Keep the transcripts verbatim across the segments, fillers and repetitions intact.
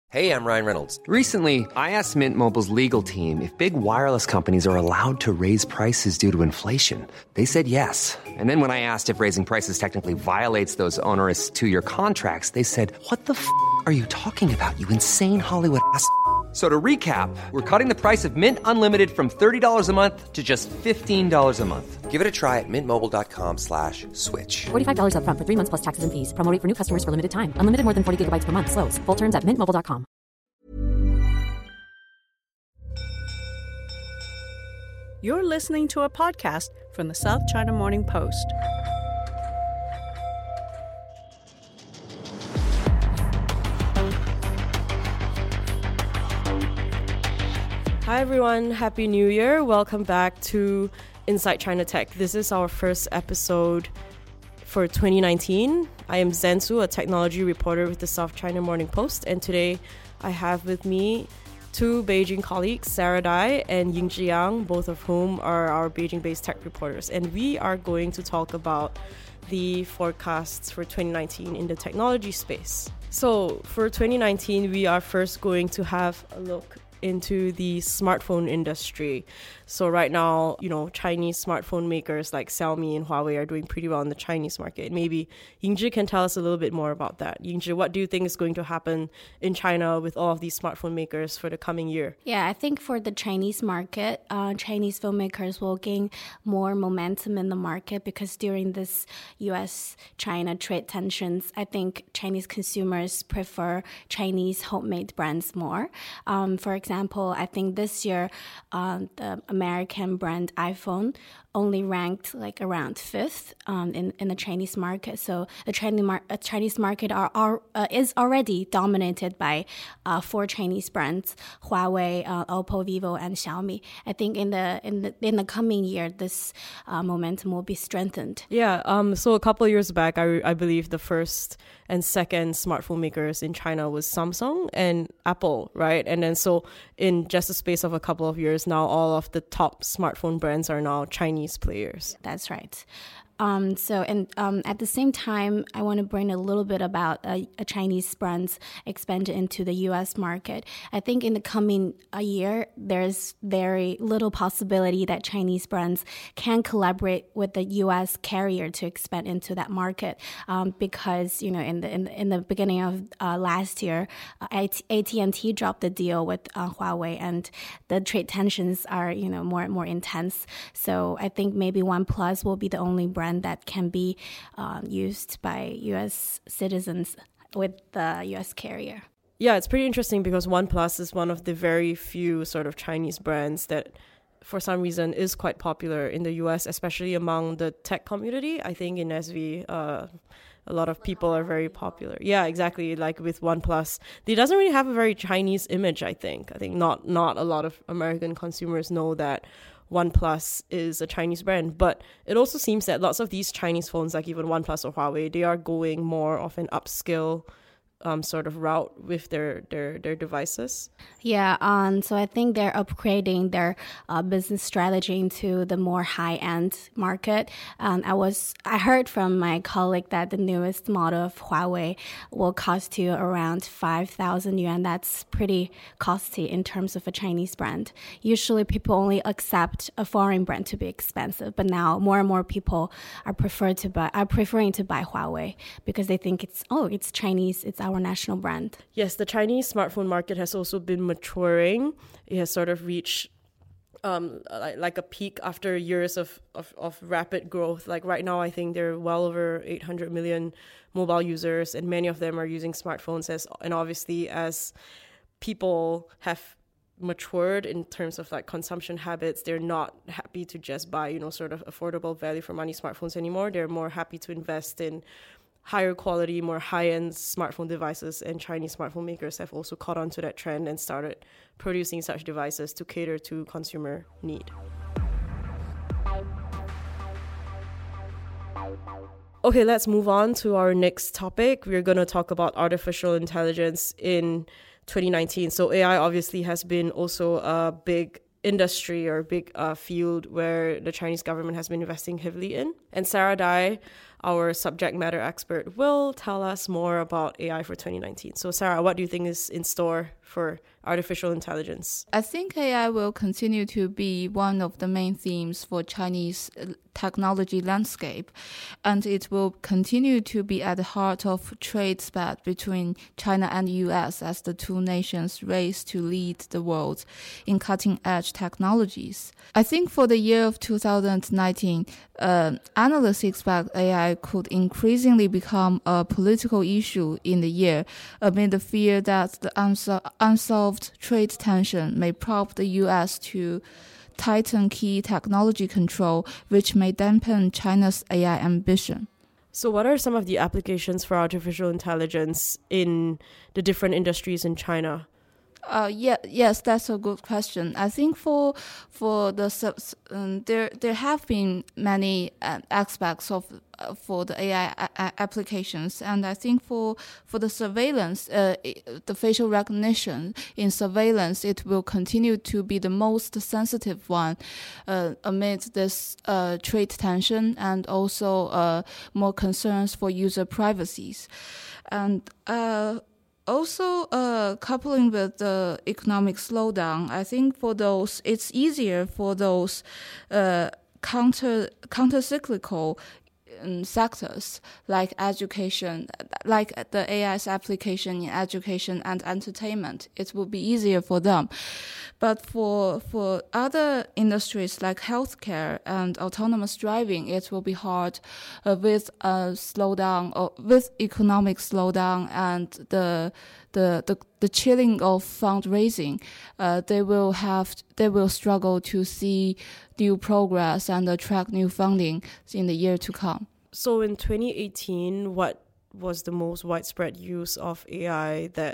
Hey, I'm Ryan Reynolds. Recently, I asked Mint Mobile's legal team if big wireless companies are allowed to raise prices due to inflation. They said yes. And then when I asked if raising prices technically violates those onerous two-year contracts, they said, what the f*** are you talking about, you insane Hollywood ass f- So to recap, we're cutting the price of Mint Unlimited from thirty dollars a month to just fifteen dollars a month. Give it a try at mintmobile.com slash switch. forty-five dollars up front for three months plus taxes and fees. Promo rate for new customers for limited time. Unlimited more than forty gigabytes per month. Slows full terms at mint mobile dot com. You're listening to a podcast from the South China Morning Post. Hi everyone, Happy New Year. Welcome back to Inside China Tech. This is our first episode for twenty nineteen. I am Zensu, a technology reporter with the South China Morning Post, and today I have with me two Beijing colleagues, Sarah Dai and Yingzhi Yang, both of whom are our Beijing-based tech reporters. And we are going to talk about the forecasts for twenty nineteen in the technology space. So for twenty nineteen, we are first going to have a look into the smartphone industry. So right now, you know, Chinese smartphone makers like Xiaomi and Huawei are doing pretty well in the Chinese market. Maybe Yingzhi can tell us a little bit more about that. Yingzhi, what do you think is going to happen in China with all of these smartphone makers for the coming year? Yeah, I think for the Chinese market, uh, Chinese phone makers will gain more momentum in the market because during this U S China trade tensions, I think Chinese consumers prefer Chinese homemade brands more. Um, for example, I think this year, um, the American brand iPhone only ranked like around fifth um, in, in the Chinese market. So the Chinese, mar- uh, Chinese market are, are uh, is already dominated by uh, four Chinese brands: Huawei, uh, Oppo, Vivo, and Xiaomi. I think in the in the in the coming year, this uh, momentum will be strengthened. Yeah. Um. So a couple of years back, I I believe the first and second smartphone makers in China was Samsung and Apple, right? And then so in just the space of a couple of years now, all of the top smartphone brands are now Chinese players. That's right. Um, so, and um, at the same time, I want to bring a little bit about uh, a Chinese brands expanded into the U S market. I think in the coming uh, year, there's very little possibility that Chinese brands can collaborate with the U S carrier to expand into that market, um, because you know in the in, in the beginning of uh, last year, uh, A T and T dropped the deal with uh, Huawei, and the trade tensions are you know more and more intense. So I think maybe OnePlus will be the only brand that can be um, used by U S citizens with the U S carrier. Yeah, it's pretty interesting because OnePlus is one of the very few sort of Chinese brands that for some reason is quite popular in the U S, especially among the tech community. I think in S V, uh, a lot of people are very popular. Yeah, exactly. Like with OnePlus, it doesn't really have a very Chinese image, I think. I think not not a lot of American consumers know that OnePlus is a Chinese brand, but it also seems that lots of these Chinese phones, like even OnePlus or Huawei, they are going more of an upscale um, sort of route with their, their, their devices. Yeah, um, so I think they're upgrading their uh, business strategy into the more high-end market. Um, I was I heard from my colleague that the newest model of Huawei will cost you around five thousand yuan. That's pretty costly in terms of a Chinese brand. Usually people only accept a foreign brand to be expensive, but now more and more people are prefer to buy are preferring to buy Huawei because they think it's oh it's Chinese, it's our national brand. Yes, the Chinese smartphone market has also been maturing. It has sort of reached um, like, like a peak after years of, of, of rapid growth. Like right now, I think there are well over eight hundred million mobile users, and many of them are using smartphones. As and obviously, as people have matured in terms of like consumption habits, they're not happy to just buy, you know, sort of affordable value for money smartphones anymore. They're more happy to invest in higher quality, more high-end smartphone devices, and Chinese smartphone makers have also caught on to that trend and started producing such devices to cater to consumer need. Okay, let's move on to our next topic. We're going to talk about artificial intelligence in twenty nineteen. So A I obviously has been also a big industry or big uh, field where the Chinese government has been investing heavily in. And Sarah Dai, our subject matter expert will tell us more about A I for twenty nineteen. So Sarah, what do you think is in store for artificial intelligence? I think A I will continue to be one of the main themes for Chinese technology landscape, and it will continue to be at the heart of trade spat between China and the U S as the two nations race to lead the world in cutting-edge technologies. I think for the year of two thousand nineteen, uh, analysts expect A I could increasingly become a political issue in the year amid the fear that the unsol- unsolved trade tension may prompt the U S to tighten key technology control, which may dampen China's A I ambition. So what are some of the applications for artificial intelligence in the different industries in China? Uh, yeah, yes, that's a good question. I think for for the subs, um, there there have been many uh, aspects of uh, for the A I a- applications, and I think for for the surveillance, uh, the facial recognition in surveillance, it will continue to be the most sensitive one uh, amid this uh, trade tension and also uh, more concerns for user privacies, and. Uh, Also, uh, coupling with the economic slowdown, I think for those, it's easier for those uh, counter counter-cyclical um, sectors like education, like the A I's application in education and entertainment. It will be easier for them. But for for other industries like healthcare and autonomous driving, it will be hard uh, with a slowdown or with economic slowdown and the the the, the chilling of fundraising. Uh, they will have they will struggle to see new progress and attract new funding in the year to come. So in twenty eighteen, what was the most widespread use of A I that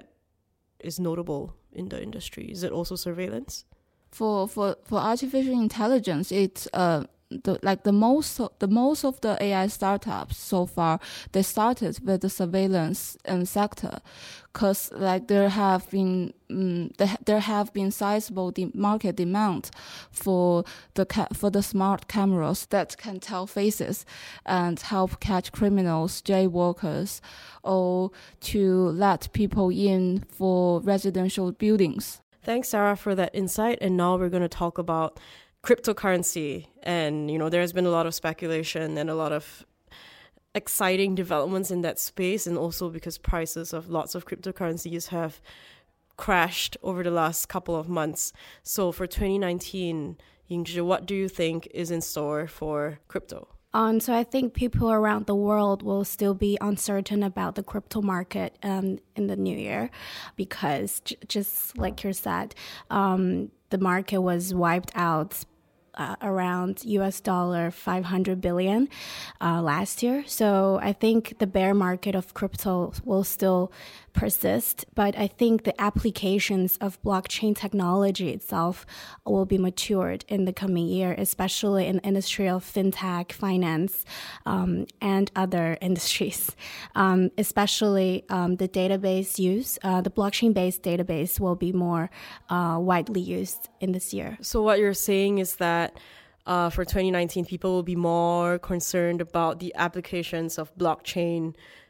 is notable in the industry? Is it also surveillance? For for for artificial intelligence, it's uh the like the most the most of the A I startups so far, they started with the surveillance um, sector, because like there have been um, there, there have been sizable de- market demand for the ca- for the smart cameras that can tell faces and help catch criminals, jaywalkers, or to let people in for residential buildings. Thanks, Sarah, for that insight. And now we're going to talk about cryptocurrency. And, you know, there's been a lot of speculation and a lot of exciting developments in that space. And also because prices of lots of cryptocurrencies have crashed over the last couple of months. So for twenty nineteen, Yingzhi, what do you think is in store for crypto? Um, so I think people around the world will still be uncertain about the crypto market um, in the new year because j- just like you said, um, the market was wiped out uh, around U S dollar five hundred billion uh, last year. So I think the bear market of crypto will still persist, but I think the applications of blockchain technology itself will be matured in the coming year, especially in the industry of fintech, finance, um, and other industries. Um, especially um, the database use, uh, the blockchain-based database will be more uh, widely used in this year. So what you're saying is that uh, for twenty nineteen, people will be more concerned about the applications of blockchain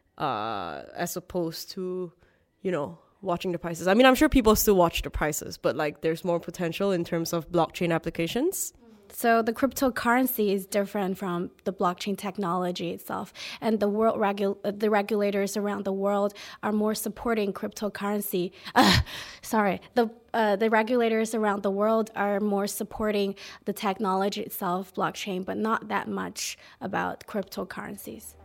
Uh, as opposed to, you know, watching the prices. I mean, I'm sure people still watch the prices, but like there's more potential in terms of blockchain applications. So the cryptocurrency is different from the blockchain technology itself, and the world regu- the regulators around the world are more supporting cryptocurrency. Uh, sorry, the uh, the regulators around the world are more supporting the technology itself, blockchain, but not that much about cryptocurrencies.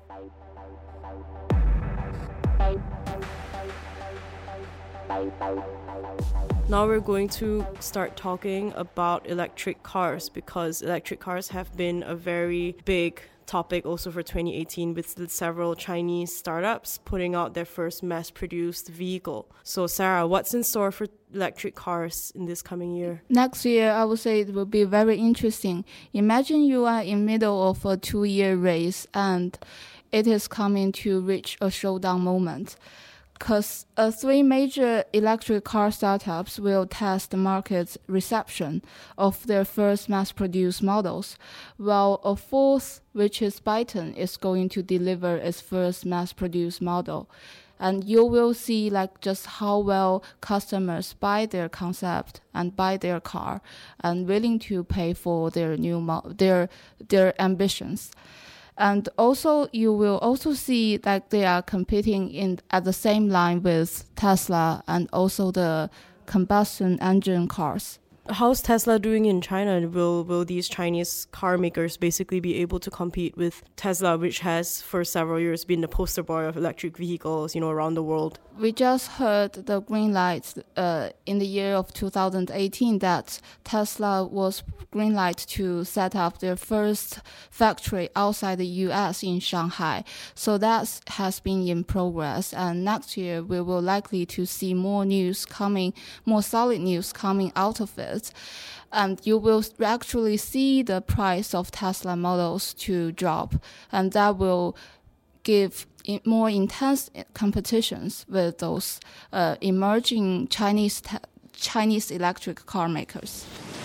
Now we're going to start talking about electric cars, because electric cars have been a very big topic also for twenty eighteen, with several Chinese startups putting out their first mass-produced vehicle. So Sarah, what's in store for electric cars in this coming year? Next year, I would say it will be very interesting. Imagine you are in middle of a two-year race and it is coming to reach a showdown moment. because uh, three major electric car startups will test the market's reception of their first mass-produced models, while a fourth, which is Byton, is going to deliver its first mass-produced model. And you will see like just how well customers buy their concept and buy their car and willing to pay for their new mo- their their ambitions. And also, you will also see that they are competing in at the same line with Tesla and also the combustion engine cars. How's Tesla doing in China? Will will these Chinese car makers basically be able to compete with Tesla, which has for several years been the poster boy of electric vehicles, you know, around the world? We just heard the green light uh, in the year of two thousand eighteen that Tesla was green light to set up their first factory outside the U S in Shanghai. So that has been in progress. And next year, we will likely to see more news coming, more solid news coming out of it. And you will actually see the price of Tesla models to drop. And that will give more intense competitions with those uh, emerging Chinese te- Chinese electric car makers.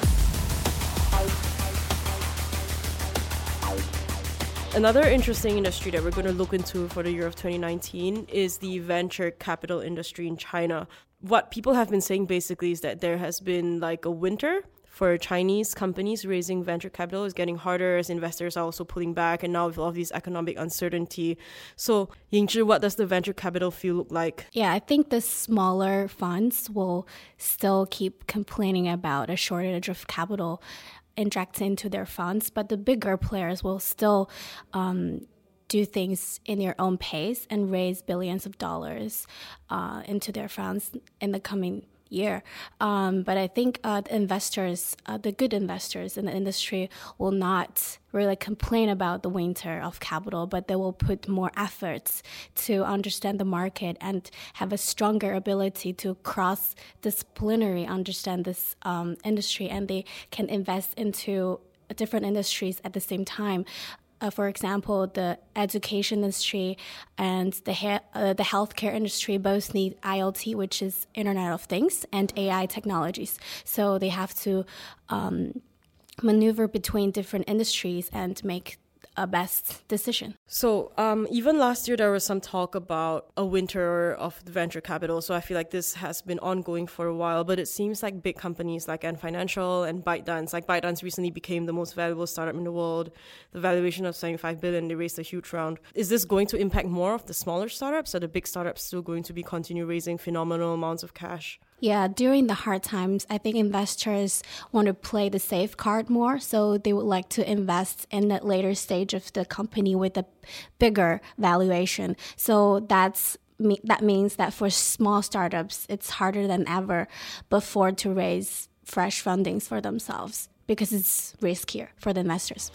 Another interesting industry that we're going to look into for the year of twenty nineteen is the venture capital industry in China. What people have been saying basically is that there has been like a winter for Chinese companies raising venture capital. Is getting harder as investors are also pulling back, and now with all of this economic uncertainty. So, Yingzhi, what does the venture capital field look like? Yeah, I think the smaller funds will still keep complaining about a shortage of capital inject into their funds, but the bigger players will still um, do things in their own pace and raise billions of dollars uh, into their funds in the coming year. Um, but I think uh, the investors, uh, the good investors in the industry will not really complain about the winter of capital, but they will put more efforts to understand the market and have a stronger ability to cross-disciplinary understand this um, industry, and they can invest into different industries at the same time. Uh, for example, the education industry and the he- uh, the healthcare industry both need I O T, which is Internet of Things, and A I technologies. So they have to um, maneuver between different industries and make a best decision. So um, even last year, there was some talk about a winter of the venture capital. So I feel like this has been ongoing for a while, but it seems like big companies like Ant Financial and ByteDance, like ByteDance recently became the most valuable startup in the world. The valuation of seventy-five billion dollars, they raised a huge round. Is this going to impact more of the smaller startups? Are the big startups still going to be continue raising phenomenal amounts of cash? Yeah, during the hard times, I think investors want to play the safe card more. So they would like to invest in the later stage of the company with a bigger valuation. So that's that means that for small startups, it's harder than ever before to raise fresh fundings for themselves because it's riskier for the investors.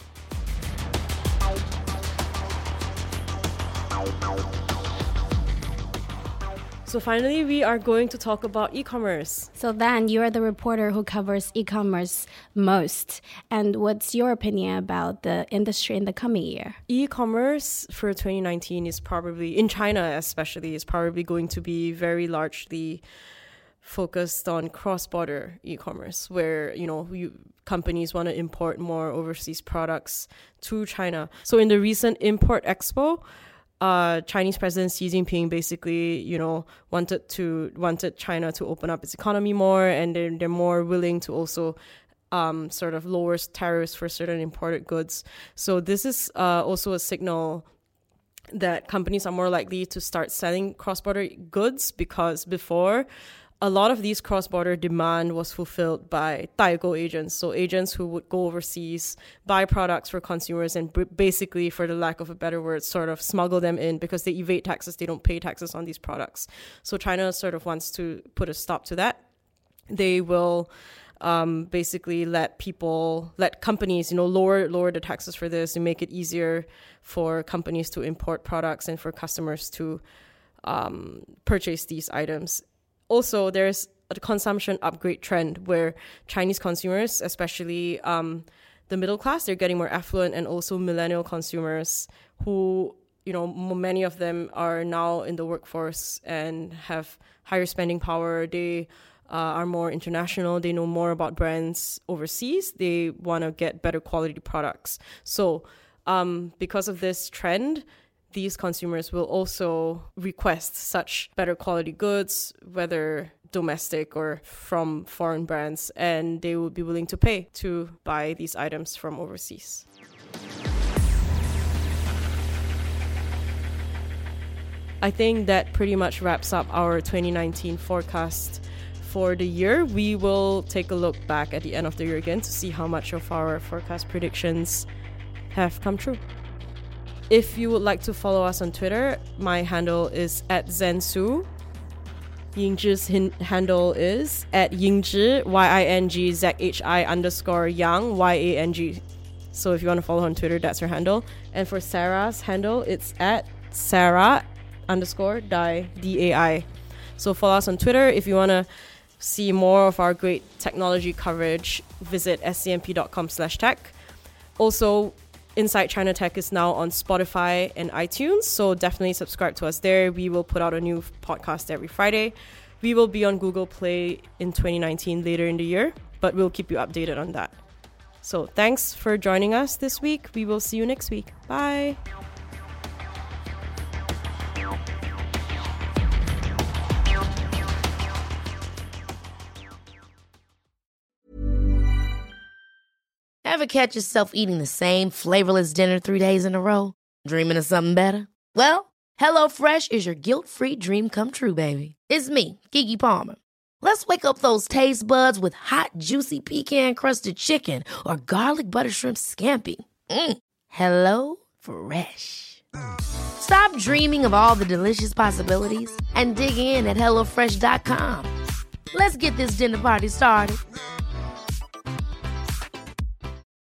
So finally, we are going to talk about e-commerce. So then you are the reporter who covers e-commerce most. And what's your opinion about the industry in the coming year? E-commerce for twenty nineteen is probably, in China especially, is probably going to be very largely focused on cross-border e-commerce, where, you know, you, companies want to import more overseas products to China. So in the recent Import Expo, Uh, Chinese President Xi Jinping basically, you know, wanted to wanted China to open up its economy more, and they're, they're more willing to also um, sort of lower tariffs for certain imported goods. So this is uh, also a signal that companies are more likely to start selling cross-border goods, because before, a lot of these cross-border demand was fulfilled by Daigou agents, so agents who would go overseas, buy products for consumers, and b- basically, for the lack of a better word, sort of smuggle them in because they evade taxes, they don't pay taxes on these products. So China sort of wants to put a stop to that. They will um, basically let people, let companies, you know, lower lower the taxes for this and make it easier for companies to import products and for customers to um, purchase these items. Also, there's a consumption upgrade trend where Chinese consumers, especially um, the middle class, they're getting more affluent, and also millennial consumers who you know, many of them are now in the workforce and have higher spending power. They uh, are more international. They know more about brands overseas. They want to get better quality products. So um, because of this trend, these consumers will also request such better quality goods, whether domestic or from foreign brands, and they will be willing to pay to buy these items from overseas. I think that pretty much wraps up our twenty nineteen forecast for the year. We will take a look back at the end of the year again to see how much of our forecast predictions have come true. If you would like to follow us on Twitter, my handle is at Zhensu. Yingzhi's hin- handle is at Yingzhi, Y I N G Z H I underscore Yang, Y A N G. So if you want to follow her on Twitter, that's her handle. And for Sarah's handle, it's at Sarah underscore Dai, D A I. So follow us on Twitter. If you want to see more of our great technology coverage, visit scmp.com slash tech. Also, Inside China Tech is now on Spotify and iTunes, so definitely subscribe to us there. We will put out a new podcast every Friday. We will be on Google Play in twenty nineteen later in the year, but we'll keep you updated on that. So thanks for joining us this week. We will see you next week. Bye. Ever catch yourself eating the same flavorless dinner three days in a row? Dreaming of something better? Well, HelloFresh is your guilt-free dream come true, baby. It's me, Keke Palmer. Let's wake up those taste buds with hot, juicy pecan-crusted chicken or garlic butter shrimp scampi. Mm. Hello Fresh. Stop dreaming of all the delicious possibilities and dig in at hello fresh dot com. Let's get this dinner party started.